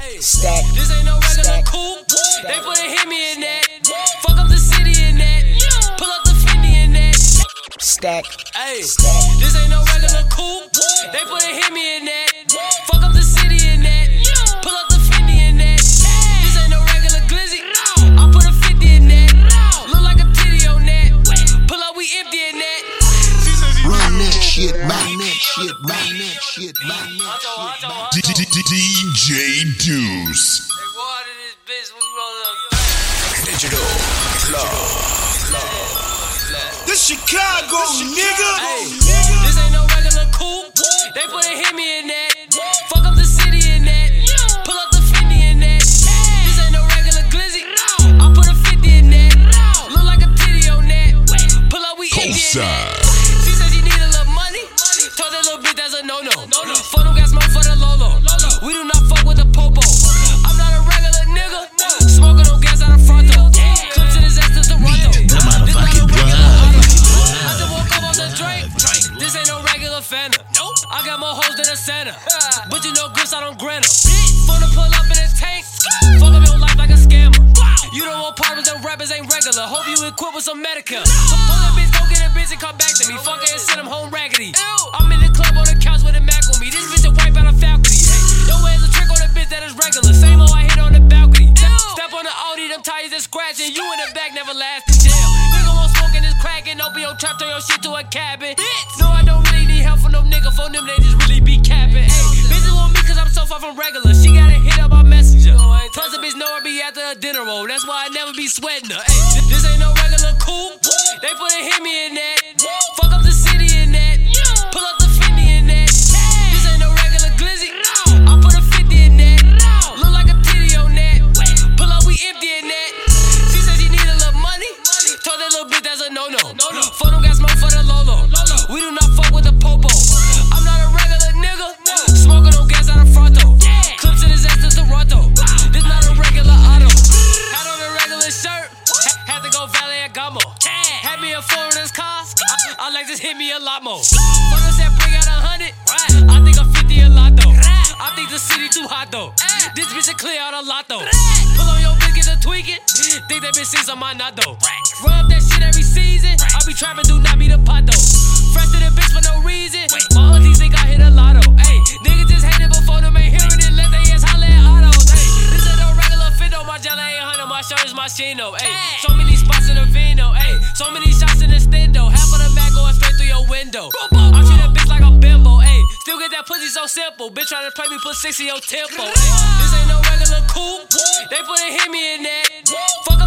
Stack. This ain't no regular coupe. They put a Hemi in that. Fuck up the city in that. Pull up the Fendi in that. Stack. Ayy. This ain't no regular coupe. They put a Hemi in that. Fuck up the city in that. Pull up the Fendi in that. This ain't no regular glizzy. I put a 50 in that. Look like a titty on that. Pull up, we empty in that. Run that shit, run that shit, run that shit, run that shit. DJ Deuce. Hey, water this bitch when we roll up. Digital Club. This Chicago, nigga. Hey, this ain't no regular coupe. They put a Hemi in that. Fuck up the city in that. Pull up the Fendi in that. This ain't no regular glizzy. I put a 50 in that. Look like a titty on that. Pull up, we empty in that. She said she need a little money. Told that little bitch that's a no-no. For them got smoke for the Lolo. We do not fuck with the popo. I'm not a regular nigga. Smoking no gas out of front though. Clips in his ass to Toronto. This not a regular auto. I just woke up on the Drake. This ain't no regular Fanta. I got more hoes than a Santa. But you know grips, I don't grant them. Phone to pull up in a tank. Fuck up your life like a scammer. You don't want partners and rappers ain't regular. Hope you equipped with some Medicare. So pull that bitch, go get a bitch and come back to me. Fuck it and send him home raggedy. I'm in the club on the couch with a Mac on me. This bitch a wipe out a faculty. Hey, yo, ass a trick on a bitch that is regular. Same old I hit on the balcony. Step on the Audi, them tires is scratching. You in the back never last in jail. Nigga won't smoking this cracking. Don't be on trap, turn your shit to a cabin. No, I don't really need help from no nigga. For them, they just really be capping. Hey, bitches want me cause I'm so far from regular. She gotta hit up my messenger. Plus a bitch know I be after a dinner roll. That's why I never be sweating her. Hey, this ain't no regular coupe. They put a Hemi in that. Fuck up the city in that. Pull up the Fendi in that. This ain't no regular glizzy. I put a 50 in that. Look like a titty on that. Pull up, we empty in that. She said she need a little money. Told that little bitch that's a no-no. For them got smoke for the Lolo. We do not fuck with the popo. I'm not a regular nigga. Smoking no gas out of fronto. Clips in his ass to Toronto. This not a regular auto. Had on a regular shirt. Had to go valet at Gamo. Had me a foreigner's car. I like this hit me a lot more. Photo said bring out 100. I think a 50 a lot though. I think the city too hot though. This bitch should clear out a lot though. Pull on your bitch, get to tweaking. Think that bitch sees on my knot though. Rub that shit every season. I be trapping, do not be the pot though. Fresh to the bitch for no reason. My aunties think I hit a lotto. Hey, niggas just hate it before them ain't hearing it. Let they ass holler at autos. Hey, this ain't no regular fit though. My jelly 800, my shirt is my Shino. Hey, so many spots in the vino. Hey, so many shots in the stendo. Half of the Mac going straight through your window. I treat a bitch like a bimbo. Hey, still get that pussy so simple. Bitch trying to play me, put 6 in your tempo. Hey, this ain't no regular coupe. They put a Hemi in that. Fuck